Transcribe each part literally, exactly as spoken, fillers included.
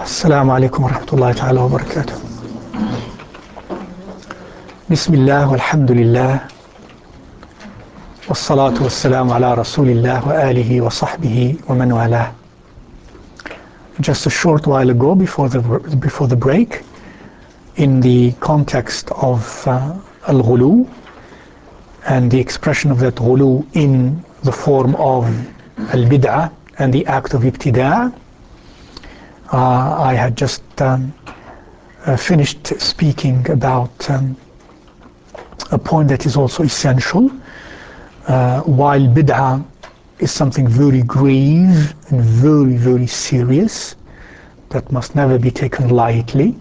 السلام عليكم ورحمة الله تعالى وبركاته. بسم الله والحمد لله والصلاة والسلام على رسول الله وآله وصحبه ومن والاه. Just a short while ago, before the before the break, in the context of uh, al-ghulu and the expression of that ghulu in the form of al-bid'ah and the act of ibtida', uh, I had just um, uh, finished speaking about um, a point that is also essential. Uh, while bid'ah is something very grave and very, very serious that must never be taken lightly,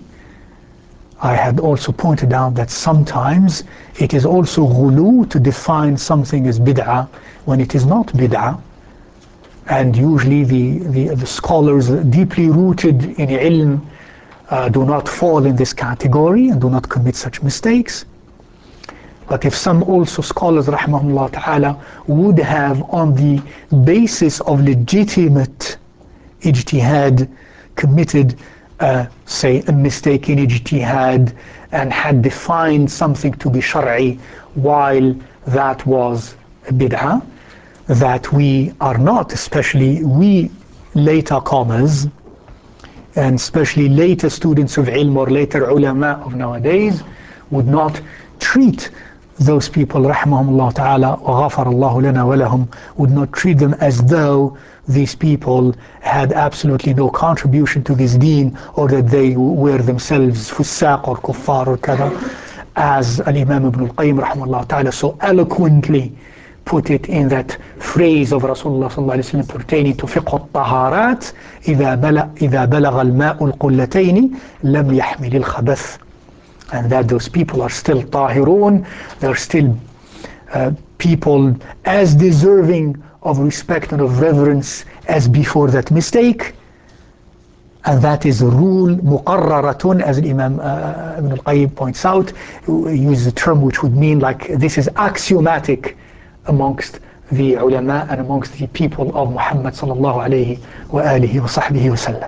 I had also pointed out that sometimes it is also ghulu to define something as bid'ah when it is not bid'ah. And usually the, the, the scholars deeply rooted in ilm uh, do not fall in this category and do not commit such mistakes. But if some also scholars, rahmahullah ta'ala, would have on the basis of legitimate ijtihad committed, uh, say, a mistake in ijtihad and had defined something to be shar'i while that was a bid'ah, that we are not, especially we later comers, and especially later students of ilm or later ulama of nowadays, would not treat those people, rahmahumullah ta'ala, wa ghafarallahu lana wa lahum, would not treat them as though these people had absolutely no contribution to this deen, or that they were themselves fusaq or kuffar or kada, as al-Imam Ibn al-Qayyim rahmahullah ta'ala so eloquently put it in that phrase of Rasulullah sallallahu alayhi wa sallam pertaining to fiqh al-taharat, إِذَا بَلَغَ الْمَاءُ الْقُلَّتَيْنِ لَمْ يَحْمِلِ الْخَبَثِ. And that those people are still tahirun, they're still uh, people as deserving of respect and of reverence as before that mistake. And that is a rule muqarraratun, as Imam uh, Ibn al-Qayyim points out, uses a term which would mean like this is axiomatic amongst the ulama and amongst the people of Muhammad sallallahu alayhi wa alihi wa sahbihi wa sallam.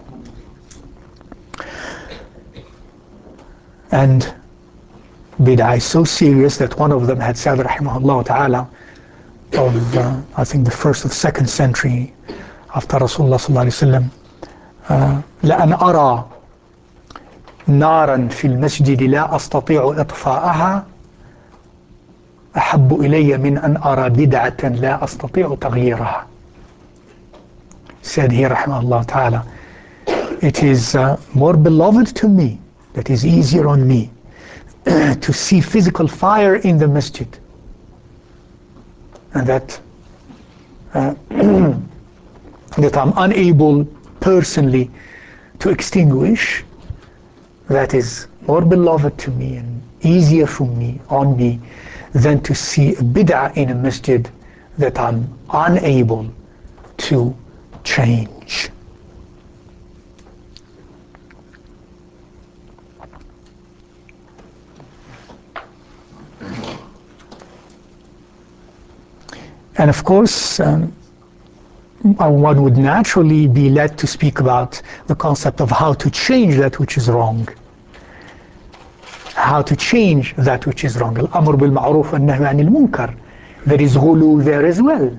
And bid'ah is so serious that one of them had said, rahimahullah ta'ala, of uh, I think the first or second century after Rasulullah sallallahu alayhi wa sallam, لأن أرى نارا في المسجد لا أستطيع إطفاءها أحب إلي من أن أرى بدعة لا أستطيع تغييرها. Said here, rahimahullah ta'ala, it is uh, more beloved to me, that is easier on me, to see physical fire in the masjid, and that uh, that I'm unable personally to extinguish. That is more beloved to me and easier for me, on me, than to see a bid'ah in a masjid that I'm unable to change. And of course, um, one would naturally be led to speak about the concept of how to change that which is wrong. How to change that which is wrong. Al-amr bil-ma'ruf wa an-nahy anil munkar. There is ghulu there as well.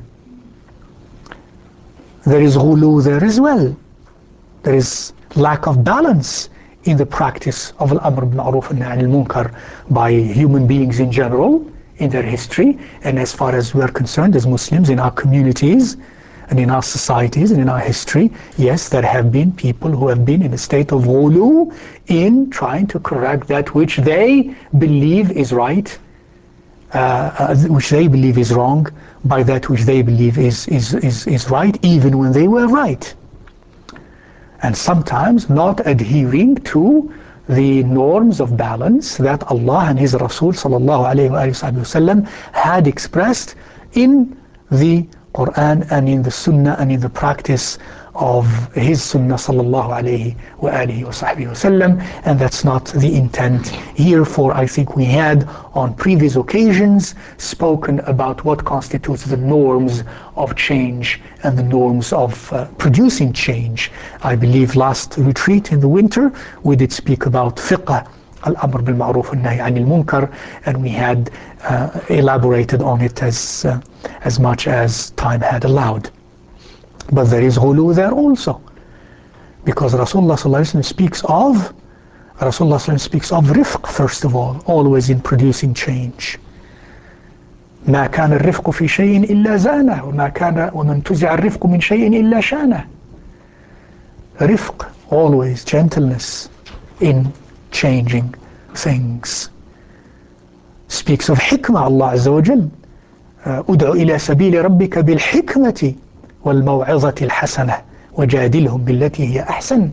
There is ghulu there as well. There is lack of balance in the practice of al-amr bil-ma'ruf wa an-nahy anil munkar by human beings in general, in their history, and as far as we're concerned as Muslims in our communities and in our societies and in our history, yes, there have been people who have been in a state of ghulu in trying to correct that which they believe is right, uh, uh, which they believe is wrong, by that which they believe is, is, is, is right, even when they were right. And sometimes not adhering to the norms of balance that Allah and His Rasul sallallahu alayhi wa sallam had expressed in the Quran and in the Sunnah and in the practice of his sunnah sallallahu alayhi wa alihi wa sahbihi wasallam, and that's not the intent here. For I think we had on previous occasions spoken about what constitutes the norms of change and the norms of uh, producing change. I believe last retreat in the winter we did speak about fiqh al-amr bil-ma'ruf wal-nahy anil munkar, and we had uh, elaborated on it as uh, as much as time had allowed. But there is ghulu there also, because Rasulullah sallallahu alaihi wasallam speaks of Rasulullah sallallahu alaihi wasallam speaks of rifq, first of all, always in producing change. ما كان الرفق في شيء إلا زانه وما كان ومن تزع الرفق من شيء إلا شانه. Rifq, always gentleness in changing things. Speaks of hikmah, Allah Azza wa Jal. ادع إلى سبيل ربك بالحكمة والموعظة الحسنة وجادلهم بالتي هي أحسن.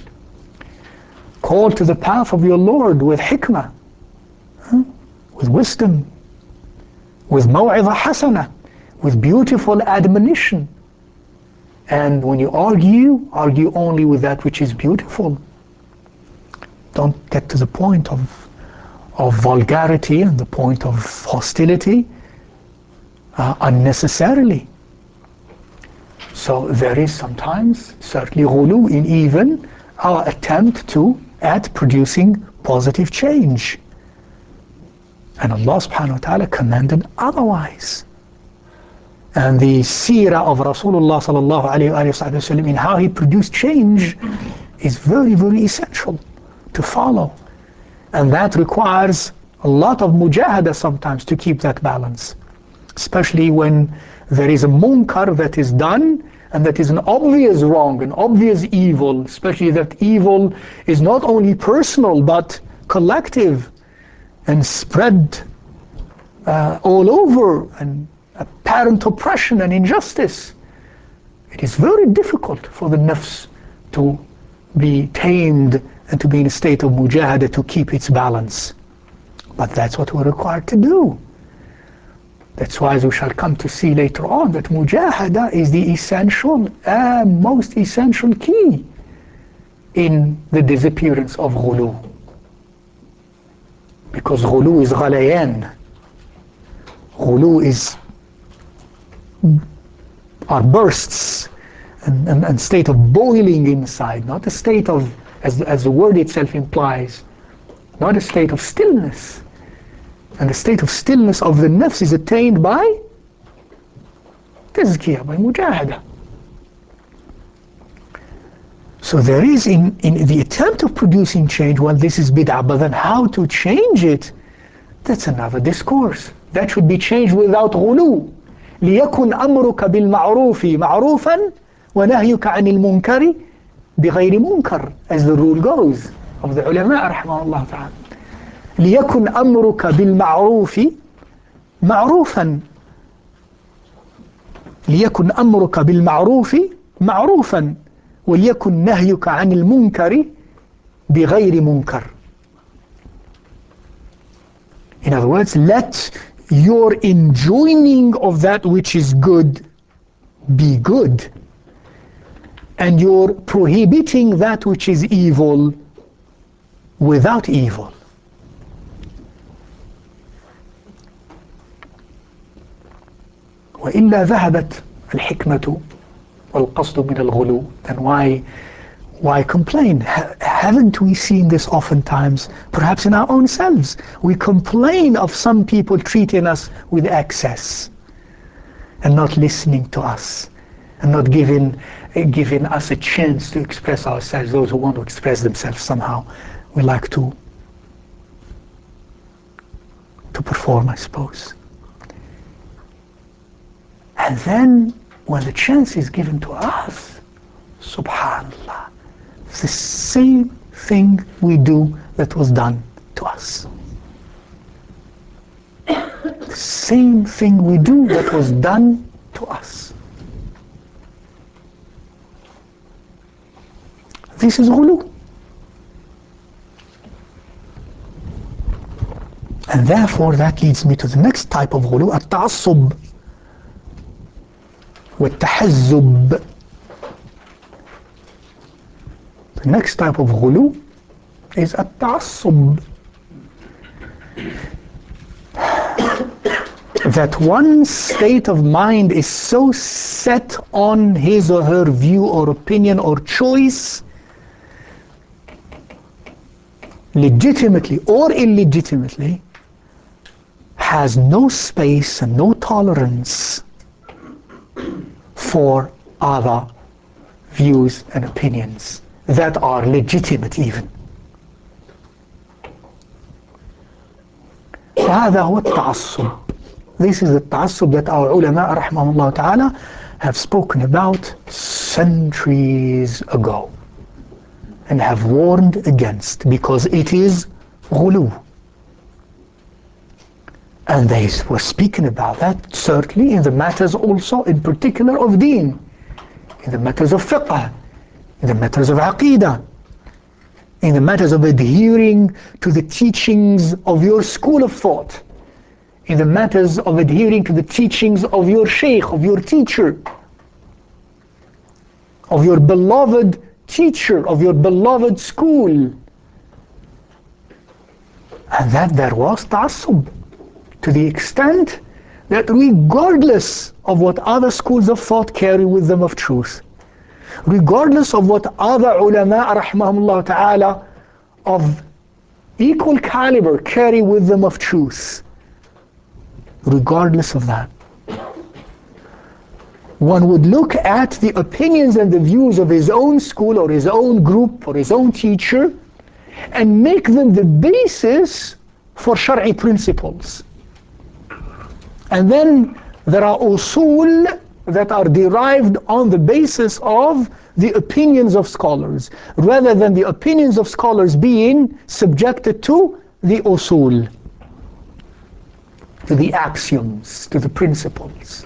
Call to the path of your Lord with hikmah, huh? with wisdom, with maw'idha hasana, with beautiful admonition. And when you argue, argue only with that which is beautiful. Don't get to the point of, of vulgarity and the point of hostility uh, unnecessarily. So there is sometimes certainly ghulu in even our attempt to at producing positive change. And Allah subhanahu wa ta'ala commanded otherwise. And the seerah of Rasulullah sallallahu alayhi wa sallam in how he produced change is very, very essential to follow. And that requires a lot of mujahada sometimes to keep that balance. Especially when there is a munkar that is done and that is an obvious wrong, an obvious evil, especially that evil is not only personal but collective and spread uh, all over, and apparent oppression and injustice. It is very difficult for the nafs to be tamed and to be in a state of mujahada to keep its balance. But that's what we're required to do. That's why, as we shall come to see later on, that mujahada is the essential and most essential key in the disappearance of ghulu. Because ghulu is ghalayan. Ghulu is are bursts and, and, and state of boiling inside, not a state of, as, as the word itself implies, not a state of stillness. And the state of stillness of the nafs is attained by tazkiyah, by mujahada. So there is in, in the attempt of producing change, well, this is bid'ah, but then how to change it, that's another discourse. That should be changed without ghulu. ليكن أمرك بالمعروف معروفا ونهيك عن المنكر بغير منكر, as the rule goes of the ulama رحمه الله تعالى. ليكن أمرك بالمعروف معروفا ليكن أمرك بالمعروف معروفا وليكن نهيك عن المنكر بغير منكر. In other words, let your enjoining of that which is good be good, and your prohibiting that which is evil without evil. وإلا ذهبت الحكمة والقصد من الغلو. Then why why complain? Ha- haven't we seen this oftentimes, perhaps in our own selves? We complain of some people treating us with excess and not listening to us and not giving giving us a chance to express ourselves. Those who want to express themselves somehow, we like to to perform, I suppose. And then when the chance is given to us, subhanallah, it's the same thing we do that was done to us. The same thing we do that was done to us. This is ghulu. And therefore that leads me to the next type of ghulu, التعصب والتحزب. The next type of ghulu is at-ta'assub. That one state of mind is so set on his or her view or opinion or choice, legitimately or illegitimately, has no space and no tolerance for other views and opinions that are legitimate even. وهذا هو التعصب. This is the ta'assub that our ulama rahmahullah ta'ala have spoken about centuries ago and have warned against, because it is ghulu. And they were speaking about that certainly in the matters also in particular of deen, in the matters of fiqh, in the matters of aqidah, in the matters of adhering to the teachings of your school of thought, in the matters of adhering to the teachings of your sheikh, of your teacher, of your beloved teacher, of your beloved school. And that there was ta'assub, to the extent that regardless of what other schools of thought carry with them of truth, regardless of what other ulama rahmahumullah ta'ala of equal caliber carry with them of truth, regardless of that, one would look at the opinions and the views of his own school or his own group or his own teacher and make them the basis for Shari'i principles. And then there are usul that are derived on the basis of the opinions of scholars, rather than the opinions of scholars being subjected to the usul, to the axioms, to the principles.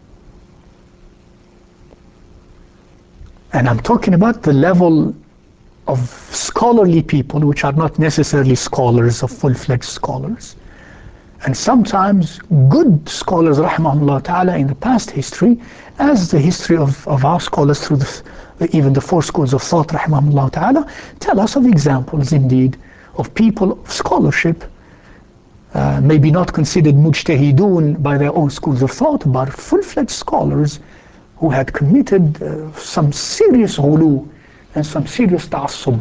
And I'm talking about the level of scholarly people, which are not necessarily scholars or full-fledged scholars. And sometimes good scholars, rahmahullah ta'ala, in the past history, as the history of, of our scholars through the, even the four schools of thought, rahmahullah ta'ala, tell us of examples indeed of people of scholarship, uh, maybe not considered mujtahidun by their own schools of thought, but full-fledged scholars who had committed uh, some serious ghulu and some serious ta'assub.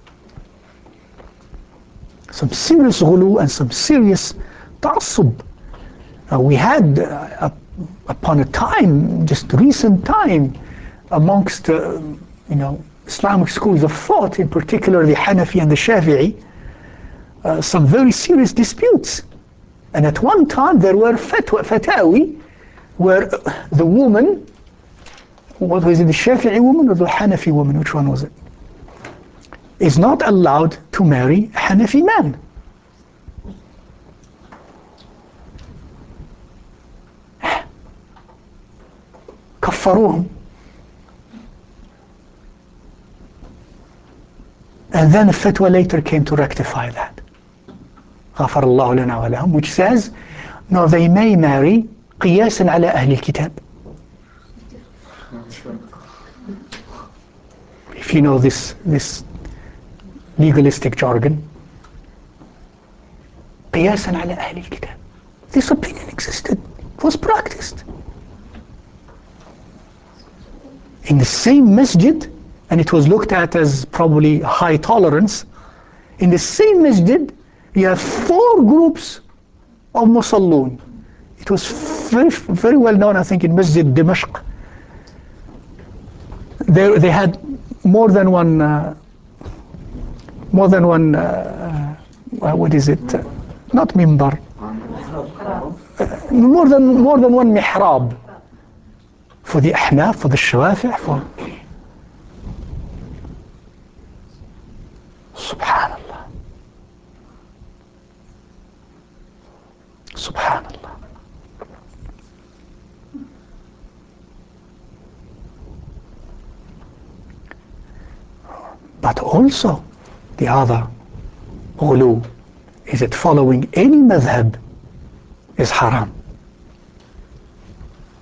Some serious ghulu and some serious ta'assub. Uh, we had, uh, upon a time, just recent time, amongst uh, you know, Islamic schools of thought, in particular the Hanafi and the Shafi'i, uh, some very serious disputes. And at one time there were fatwa, fatawi, where the woman, what was it, the Shafi'i woman or the Hanafi woman, which one was it, is not allowed to marry a Hanafi man. كفروهم. And then a fatwa later came to rectify that. غفر الله لنا ولهم, which says, no, they may marry قياسا على أهل الكتاب. If you know this, this legalistic jargon, قياسا على أهل الكتاب. This opinion existed, was practiced. In the same masjid, and it was looked at as probably high tolerance, in the same masjid, you have four groups of Musallun. It was very, very well known, I think, in Masjid Dimashq. They, they had more than one, uh, more than one, uh, uh, what is it? Uh, not mimbar. Uh, more than more than one mihrab. For the Ahnaf, for the Shawafi', for Subhanallah. Subhanallah. But also, the other ghulu is that following any madhab is haram.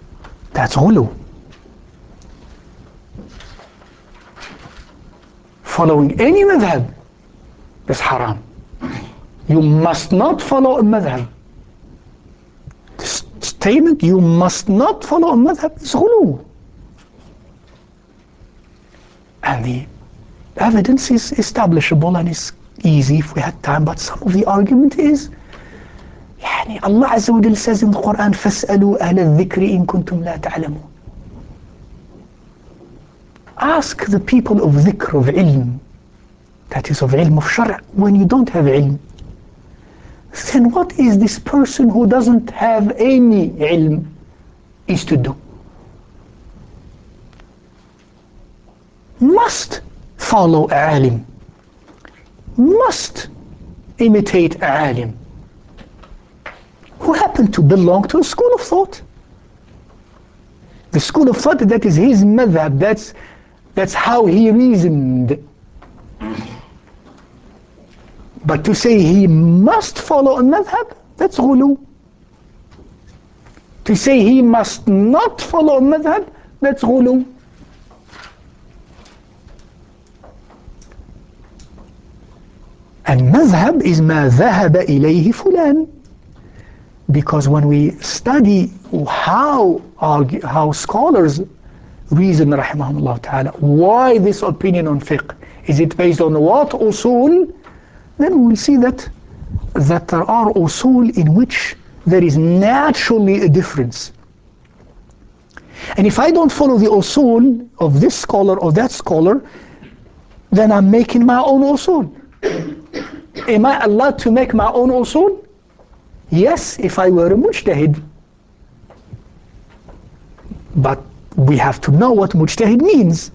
That's ghulu. following any madhab is haram. You must not follow a madhab. The statement, you must not follow a madhab, is ghulu. And the evidence is establishable and is easy if we had time, but some of the argument is, يعني Allah Azza wa Jal says in the Quran, فَاسْأَلُوا أَهْلَ الذِّكْرِ إِن كُنتُمْ لَا تَعْلَمُونَ. Ask the people of dhikr, of ilm, that is of ilm of shar', when you don't have ilm. Then what is this person who doesn't have any ilm is to do? Must follow a alim, must imitate a alim who happened to belong to a school of thought. The school of thought, that is his madhab, that's, that's how he reasoned. But to say he must follow a madhab, that's ghulu. To say he must not follow a madhab, that's ghulu. And madhab is ma dhahaba ilayhi fulan. Because when we study how argue, how scholars reason, rahimahumullah ta'ala, why this opinion on fiqh, is it based on what usul, then we'll see that, that there are usul in which there is naturally a difference. And if I don't follow the usul of this scholar or that scholar, then I'm making my own usul. Am I allowed to make my own usul? Yes, if I were a mujtahid. But we have to know what mujtahid means.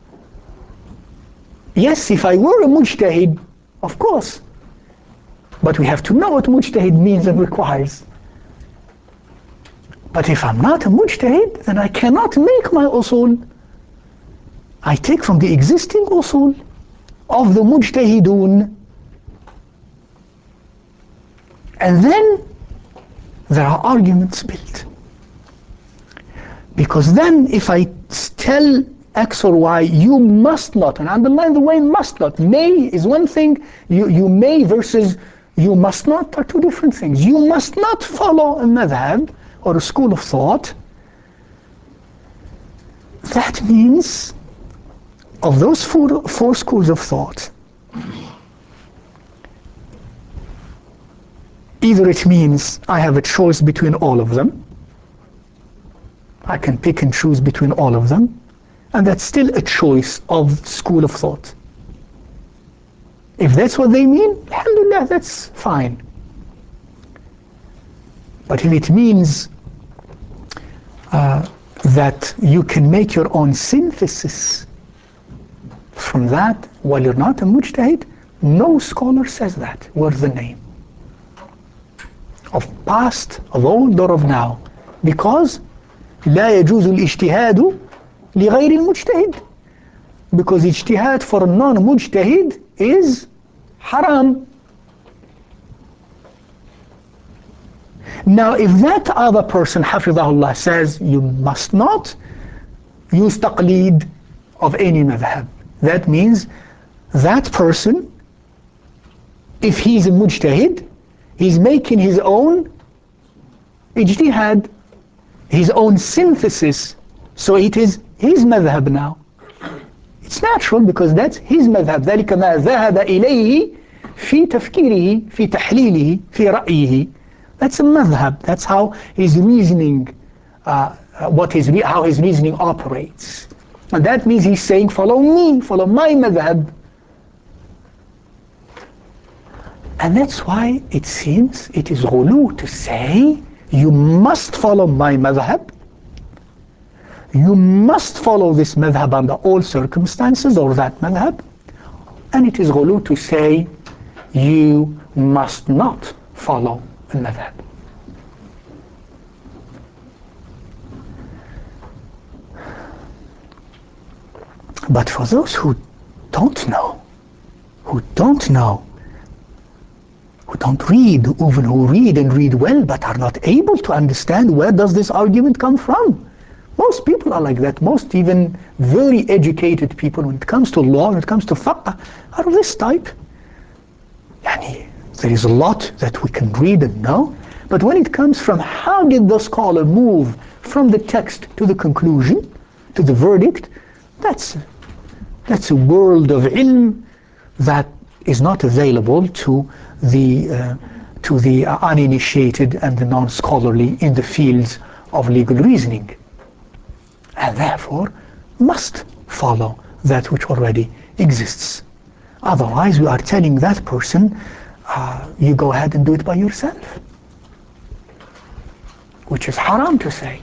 Yes, if I were a mujtahid, of course. But we have to know what mujtahid means and requires. But if I'm not a mujtahid, then I cannot make my usul. I take from the existing usul of the mujtahidun. And then there are arguments built. Because then if I tell X or Y, you must not, and underline the way must not. May is one thing, you, you may versus you must not are two different things. You must not follow a madhab or a school of thought. That means of those four, four schools of thought, either it means I have a choice between all of them, I can pick and choose between all of them, and that's still a choice of school of thought. If that's what they mean, alhamdulillah, that's fine. But if it means uh, that you can make your own synthesis from that while you're not a mujtahid, no scholar says that worth the name. Of past, of old, or of now. Because لا يجوز الاجتهاد لغير المجتهد. Because ijtihad for a non-mujtahid is haram. Now if that other person, hafidhahullah, says you must not use taqleed of any madhab, that means that person, if he's a mujtahid, he's making his own ijtihad, his own synthesis, so it is his madhab now. It's natural because that's his madhab. ذلك ما ذهب إليه في تفكيره في تحليله في رأيه. That's a madhab. That's how his reasoning, uh, what his re how his reasoning operates. And that means he's saying, follow me, follow my madhab. And that's why it seems it is ghulu to say, you must follow my madhab. You must follow this madhab under all circumstances, or that madhab. And it is ghulu to say, you must not follow a madhab. But for those who don't know, who don't know, who don't read, even who read and read well, but are not able to understand where does this argument come from? Most people are like that. Most even very educated people, when it comes to law, when it comes to fiqh, are of this type. Yani, there is a lot that we can read and know, but when it comes from how did the scholar move from the text to the conclusion, to the verdict, that's, that's a world of ilm that is not available to the, uh, to the uninitiated and the non-scholarly in the fields of legal reasoning, and therefore must follow that which already exists. Otherwise, we are telling that person, uh, you go ahead and do it by yourself, which is haram to say.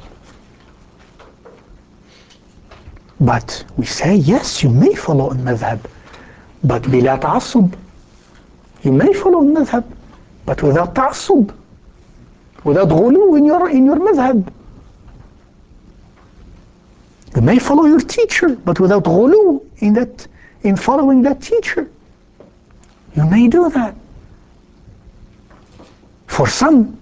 But we say, yes, you may follow a madhab, but bila ta'assub. You may follow a madhab, but without ta'assub, without ghulu in your, in your madhab. You may follow your teacher, but without ghulu in that, in following that teacher. You may do that. For some,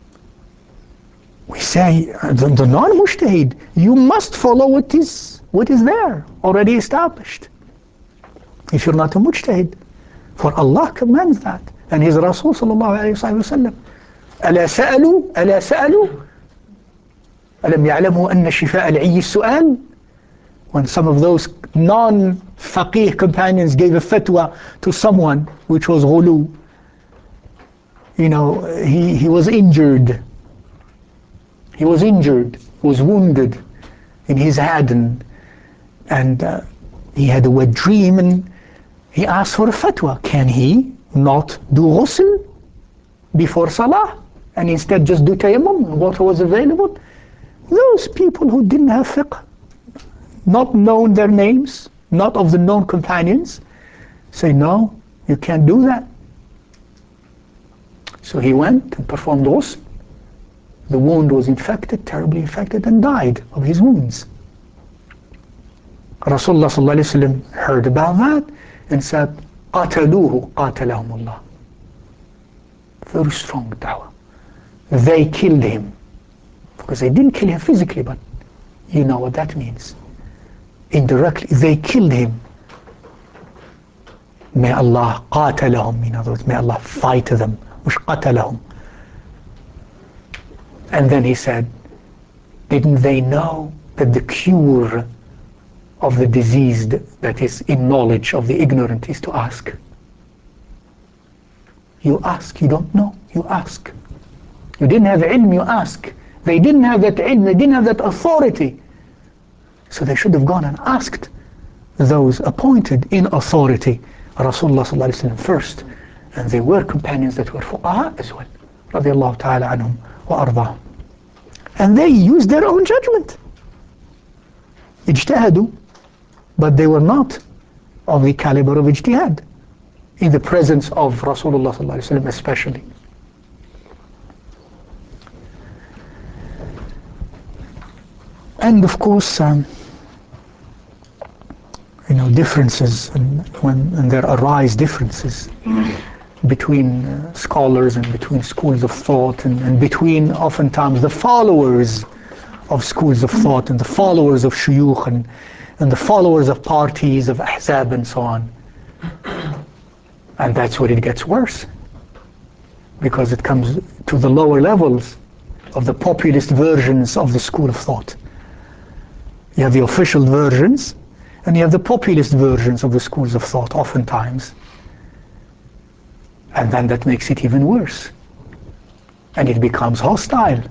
we say, uh, the, the non-mujtahid, you must follow what is, what is there, already established. If you're not a mujtahid. For Allah commands that. And His Rasul sallallahu alayhi wa sallam, ألا سألوا ألا سألوا ألم يعلموا أن شفاء العي السؤال. When some of those non-faqih companions gave a fatwa to someone which was ghulu, you know, he, he was injured. He was injured, was wounded in his head, and, and uh, he had a wet dream, and he asked for a fatwa. Can he not do ghusl before salah and instead just do tayammum? Water was available. Those people who didn't have fiqh, not known their names, not of the known companions, say, no, you can't do that. So he went and performed ghusl. The wound was infected, terribly infected, and died of his wounds. Rasulullah sallallahu alayhi wa sallam heard about that and said, قَاتَلُوهُ قَاتَلَهُمُ اللَّهُ. Very strong dawah. They killed him. Because they didn't kill him physically, but you know what that means. Indirectly, they killed him. May Allah قَاتَلَهُم, in other words, may Allah fight them. مش قَتَلَهُم. And then he said, didn't they know that the cure of the diseased, that is in knowledge of the ignorant, is to ask? You ask, you don't know, you ask. You didn't have ilm, you ask. They didn't have that ilm, they didn't have that authority. So they should have gone and asked those appointed in authority, Rasulullah sallallahu alayhi wa sallam first. And they were companions that were fuqaha as well, radiallahu ta'ala anhum wa ardahum. And they used their own judgment. Ijtihadu, but they were not of the caliber of ijtihad in the presence of Rasulullah sallallahu alayhi wa sallam especially. And of course, um, you know, differences, and when and there arise differences between uh, scholars and between schools of thought, and, and between oftentimes the followers of schools of thought and the followers of shuyukh, and, and the followers of parties, of ahzab and so on. And that's where it gets worse, because it comes to the lower levels of the populist versions of the school of thought. You have the official versions, and you have the populist versions of the schools of thought oftentimes. And then that makes it even worse. And it becomes hostile.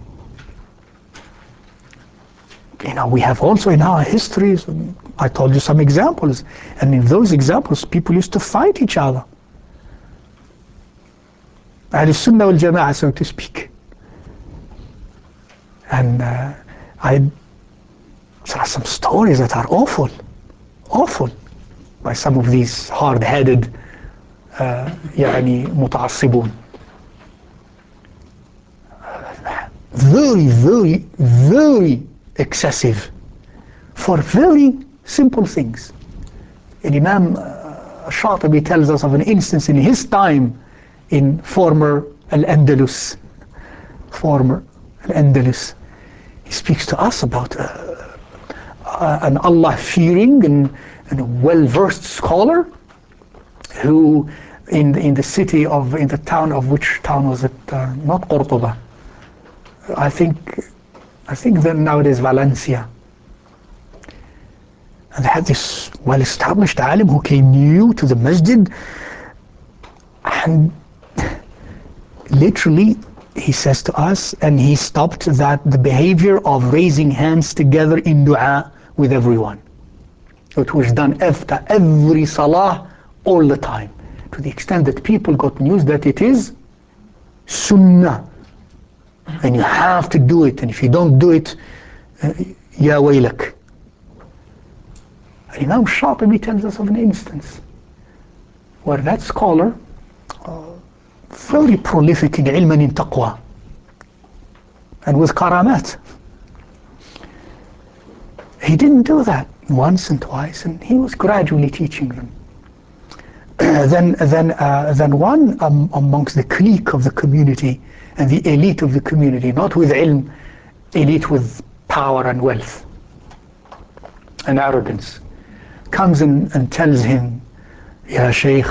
You know, we have also in our histories, I told you some examples, and in those examples people used to fight each other. Ahl Sunnah wal Jama'ah, so to speak. And uh, I, there are some stories that are awful, awful, by some of these hard-headed يعني متعصبون. Very, very, very excessive for very simple things. And Imam Shatibi tells us of an instance in his time in former Al-Andalus. Former Al-Andalus. He speaks to us about a uh, an Allah-fearing and, and a well-versed scholar who in the, in the city of, in the town of, which town was it? Uh, not Cordoba. I think, I think then nowadays Valencia. And they had this well-established alim who came new to the masjid, and literally he says to us, and he stopped that the behavior of raising hands together in dua with everyone. It was done after every salah all the time, to the extent that people got news that it is sunnah and you have to do it, and if you don't do it, uh, ya waylak. Imam Shatibi tells us of an instance where that scholar, uh, very prolific in ilm and in taqwa, and with karamat, he didn't do that once and twice, and he was gradually teaching them. then then, uh, then one um, amongst the clique of the community and the elite of the community, not with ilm, elite with power and wealth and arrogance, comes in and tells him, Ya Shaykh,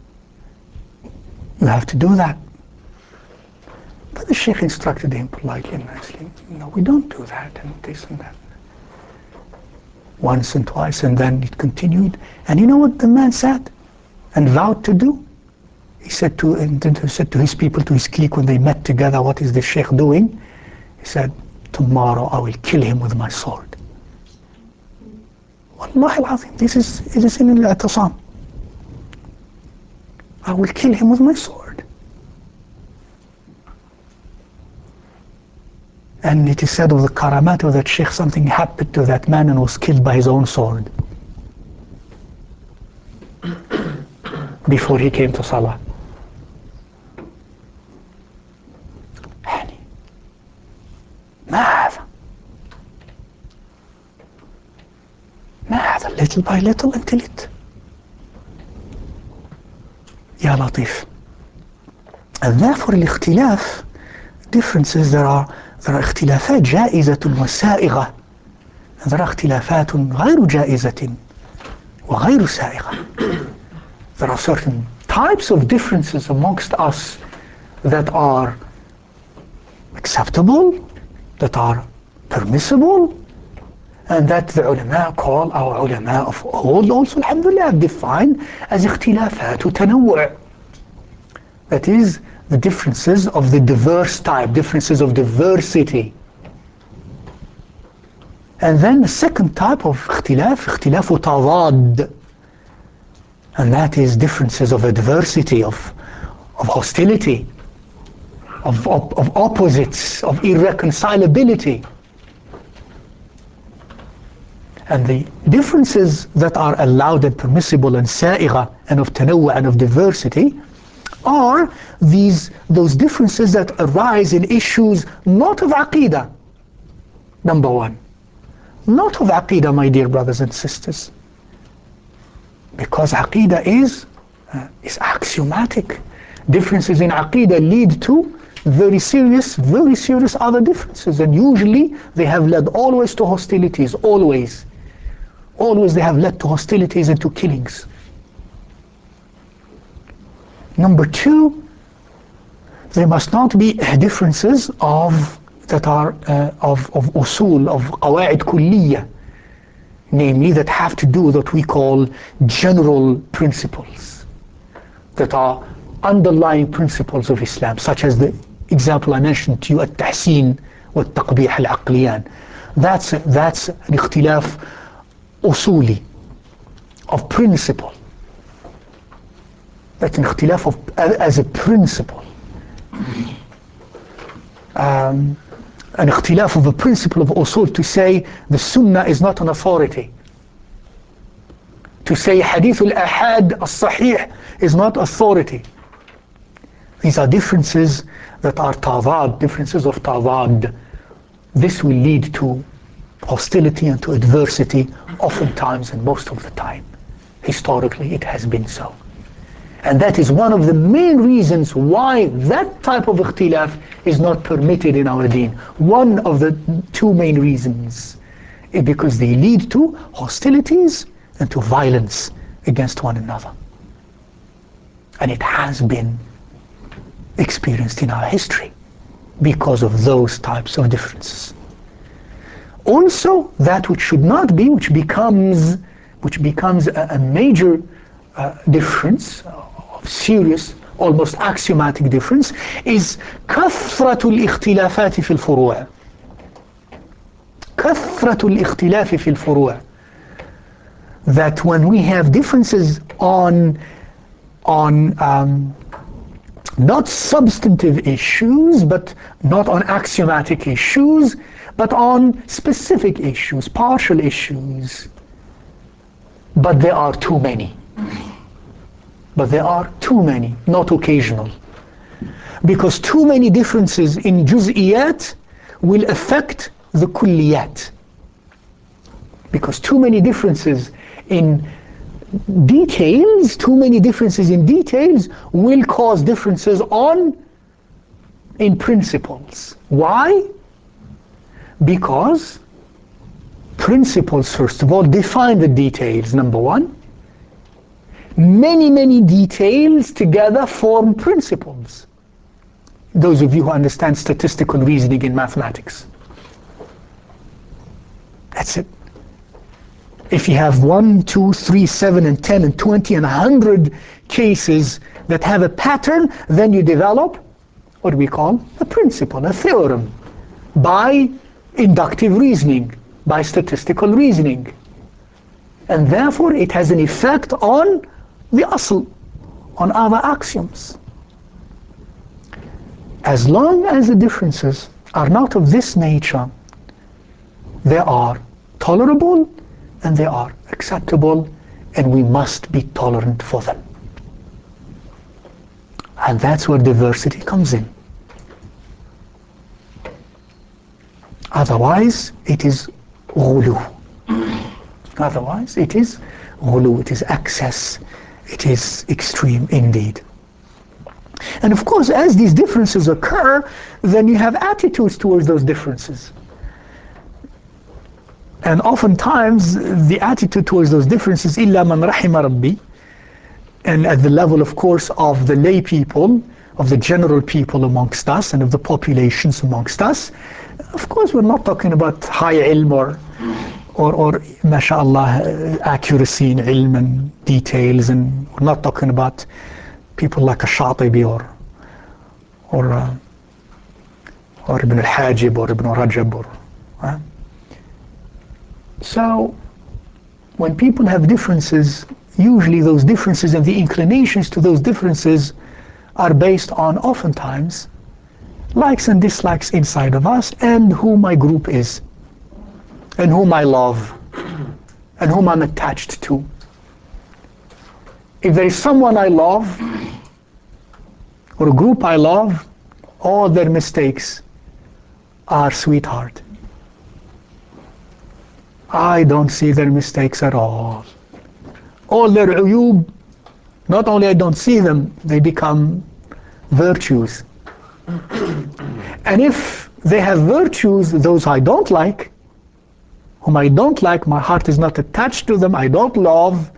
you have to do that. But the Shaykh instructed him politely and nicely, no, we don't do that, and this and that. Once and twice, and then it continued. And you know what the man said and vowed to do? He said to, and he said to his people, to his clique, when they met together, what is the Shaykh doing? He said, tomorrow I will kill him with my sword. Wallahi al-Azim, this is, it is in al-I'tisam. I will kill him with my sword. And it is said of the karamat of that Shaykh, something happened to that man and was killed by his own sword before he came to Salah. ما هذا؟ ما هذا? Little by little until it. يا لطيف. And therefore الاختلاف, differences, there are there are اختلافات جائزة وسائغة, and there are اختلافات غير جائزة وغير سائغة. There are certain types of differences amongst us that are acceptable, that are permissible, and that the ulama call, our ulama of old also, alhamdulillah, define as اختلافات وتنوع. That is, the differences of the diverse type, differences of diversity. And then the second type of اختلاف, اختلاف تضاد, and that is differences of adversity, of, of hostility, of, of, of opposites, of irreconcilability. And the differences that are allowed and permissible and sa'iga and of tanawwa and of diversity are these those differences that arise in issues not of aqidah. Number one, not of aqidah, my dear brothers and sisters, because aqidah is uh, is axiomatic. Differences in aqidah lead to very serious, very serious other differences, and usually they have led always to hostilities, always. Always they have led to hostilities and to killings. Number two, there must not be differences of that are uh, of, of usul, of qawa'id kulliyah, namely that have to do with what we call general principles, that are underlying principles of Islam, such as the example I mentioned to you, at-tahsin wa at-taqbih al-aqliyan. That's, that's an ikhtilaf usuli, of principle. That's an ikhtilaf of, as a principle. Um, an ikhtilaf of a principle of usul, to say the sunnah is not an authority. To say hadith al-ahad al-sahih is not authority. These are differences that are tadad, differences of tadad. This will lead to hostility and to adversity, oftentimes and most of the time. Historically, it has been so. And that is one of the main reasons why that type of ikhtilaf is not permitted in our deen. One of the two main reasons because they lead to hostilities and to violence against one another. And it has been experienced in our history because of those types of differences. Also, that which should not be, which becomes, which becomes a, a major uh, difference, of serious, almost axiomatic difference, is كثرة الاختلافات في الفروع. كثرة الاختلاف في الفروع. That when we have differences on on um, not substantive issues, but not on axiomatic issues, but on specific issues, partial issues. But there are too many. But there are too many, not occasional. Because too many differences in juz'iyat will affect the kulliyat. Because too many differences in details, too many differences in details will cause differences on in principles. Why? Because principles, first of all, define the details, number one. Many, many details together form principles. Those of you who understand statistical reasoning in mathematics. That's it. If you have one, two, three, seven, and ten, and twenty, and a hundred cases that have a pattern, then you develop what we call a principle, a theorem, by inductive reasoning, by statistical reasoning. And therefore it has an effect on the asl, on other axioms. As long as the differences are not of this nature, they are tolerable and they are acceptable, and we must be tolerant for them. And that's where diversity comes in. Otherwise, it is ghulu. Otherwise, it is ghulu, it is excess, it is extreme indeed. And of course, as these differences occur, then you have attitudes towards those differences. And oftentimes, the attitude towards those differences, إِلَّا مَنْ رَحِمَ رَبِّي, and at the level, of course, of the lay people, of the general people amongst us, and of the populations amongst us. Of course, we're not talking about high ilm or, or, or mashallah, accuracy in ilm and details, and we're not talking about people like a Shatibi or, or, uh, or Ibn al-Hajib or Ibn Rajab. Or, uh, So, when people have differences, usually those differences and the inclinations to those differences are based on, oftentimes, likes and dislikes inside of us, and who my group is, and whom I love, and whom I'm attached to. If there is someone I love, or a group I love, all their mistakes are sweetheart. I don't see their mistakes at all. All their uyub, not only I don't see them, they become virtues. And if they have virtues, those I don't like, whom I don't like, my heart is not attached to them, I don't love,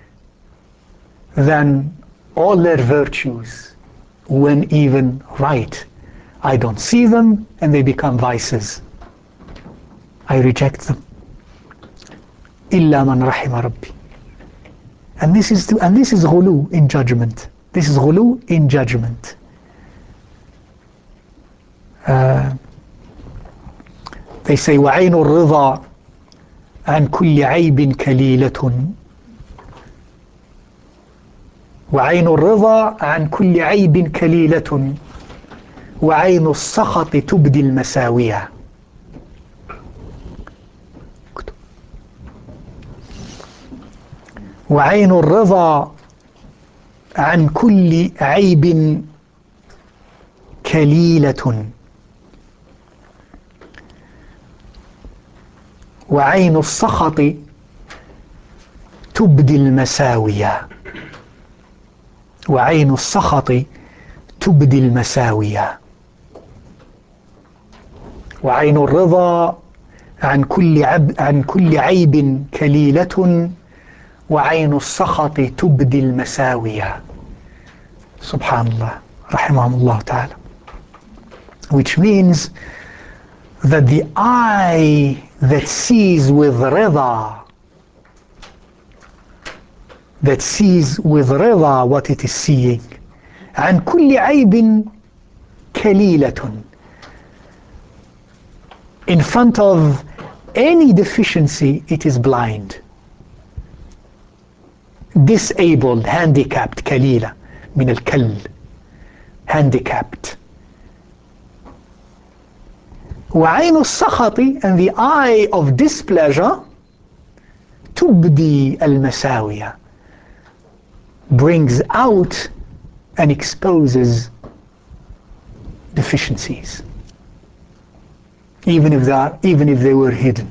then all their virtues, when even right, I don't see them and they become vices. I reject them. إِلَّا مَنْ رَحِمَ رَبِّي. And this is and this is ghulu in judgment. This is ghulu in judgment. Uh, they say وَعَيْنُ الرِّضَى عَنْ كُلِّ عَيْبٍ كَلِيلَةٌ وعين الرضا عن كل عيب كليلة وعين السخط تبدي المساوية. وعين الرضا عن كل عيب كليلة وعين السخط تبدي المساوية. وعين السخط تبدي المساوية. وعين الرضا عن كل عب عن كل عيب كليلة وعين السخط تبدي المساوية. Subhanallah, rahimahumullah ta'ala. Which means that the eye that sees with rida, that sees with rida what it is seeing, عن كل عيب كليلة, in front of any deficiency it is blind, disabled, handicapped, كليلة من الكل, handicapped. وعين السخط, and the eye of displeasure, تبدي المساوية, brings out and exposes deficiencies, even if they are, even if they were hidden.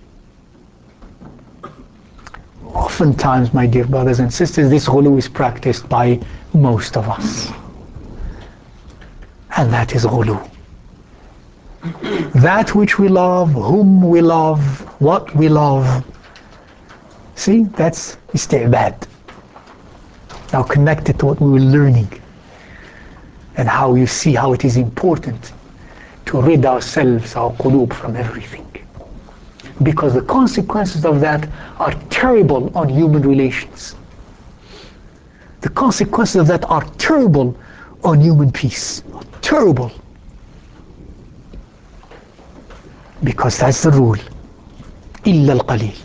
Oftentimes, my dear brothers and sisters, this ghulu is practiced by most of us, and that is ghulu. That which we love, whom we love, what we love. See, that's isti'bad. Now connect it to what we were learning and how you see how it is important to rid ourselves, our qulub, from everything. Because the consequences of that are terrible on human relations. The consequences of that are terrible on human peace. Terrible. Because that's the rule. إلا القليل.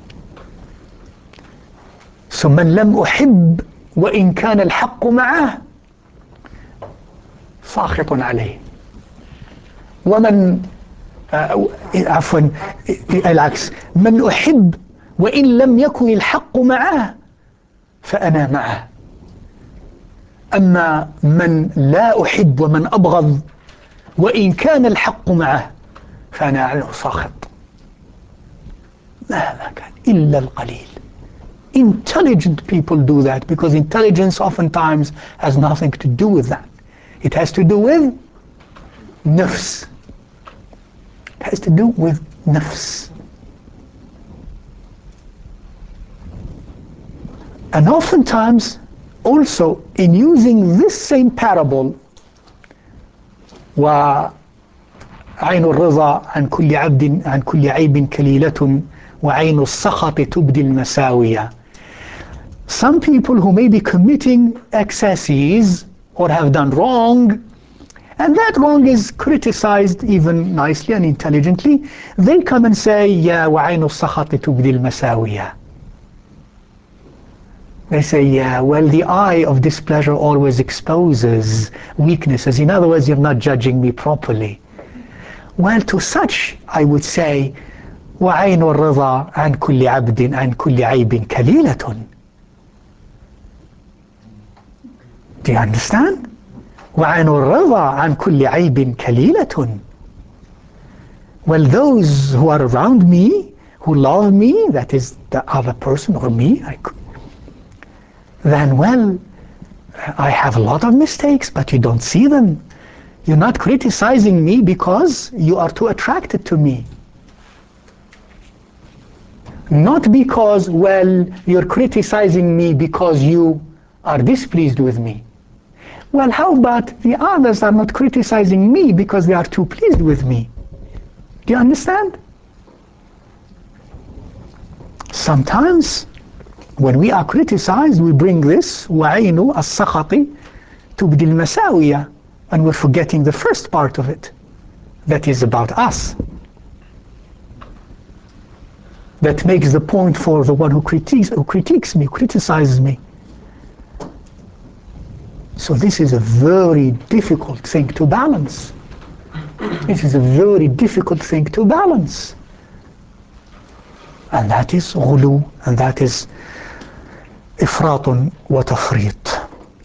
So من لم أحب وإن كان الحق معه ساخط عليه. ومن عفوا العكس، من أحب وإن لم يكن الحق معه فأنا معه. أما من لا أحب ومن أبغض وإن كان الحق معه فأنا عنه ساخط. مهما كان إلا القليل. Intelligent people do that, because intelligence oftentimes has nothing to do with that. It has to do with nafs. It has to do with nafs. And oftentimes, also, in using this same parable, وعين الرضا عن كل عبد عن كل عيب كليلة وعين السخط تبدي المساوية. Some people who may be committing excesses or have done wrong, and that wrong is criticized even nicely and intelligently, they come and say, yeah, وعين السخط تبدي المساوية. They say, yeah, well, the eye of displeasure always exposes weaknesses. In other words, you're not judging me properly. Well, to such, I would say, وعين الرضا عن كل عبد عن كل عيب كليلة. Do you understand? وعين الرضا عن كل عيب كليلة. Well, those who are around me, who love me, that is the other person or me, I could, then, well, I have a lot of mistakes, but you don't see them. You're not criticizing me because you are too attracted to me. Not because, well, you're criticizing me because you are displeased with me. Well, how about the others are not criticizing me because they are too pleased with me? Do you understand? Sometimes, when we are criticized, we bring this وَعَيْنُ السَّخَطِ تُبْدِي الْمَسَاوِيَةِ, and we're forgetting the first part of it, that is about us. That makes the point for the one who critiques, who critiques me, criticizes me. So this is a very difficult thing to balance. This is a very difficult thing to balance. And that is ghulu, and that is إفراط وتفريط.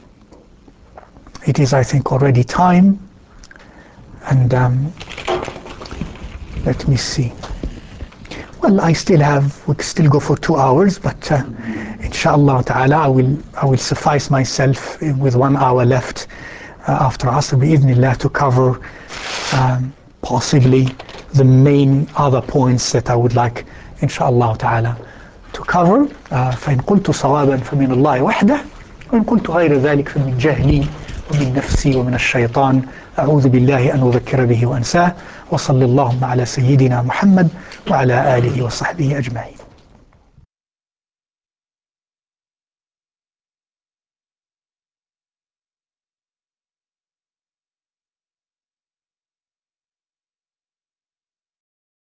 It is, I think, already time, and um, let me see. Well, I still have, we can still go for two hours, but uh, inshallah ta'ala, I will, I will suffice myself with one hour left uh, after Asr bi'idhnillah to cover um, possibly the main other points that I would like, inshallah ta'ala, to cover. uh, فإن قلت صوابا فمن الله وحده وإن قلت غير ذلك فمن جهلي ومن نفسي ومن الشيطان أعوذ بالله أن أذكر به وأنساه وصلى اللهم على سيدنا محمد وعلى آله وصحبه أجمعين.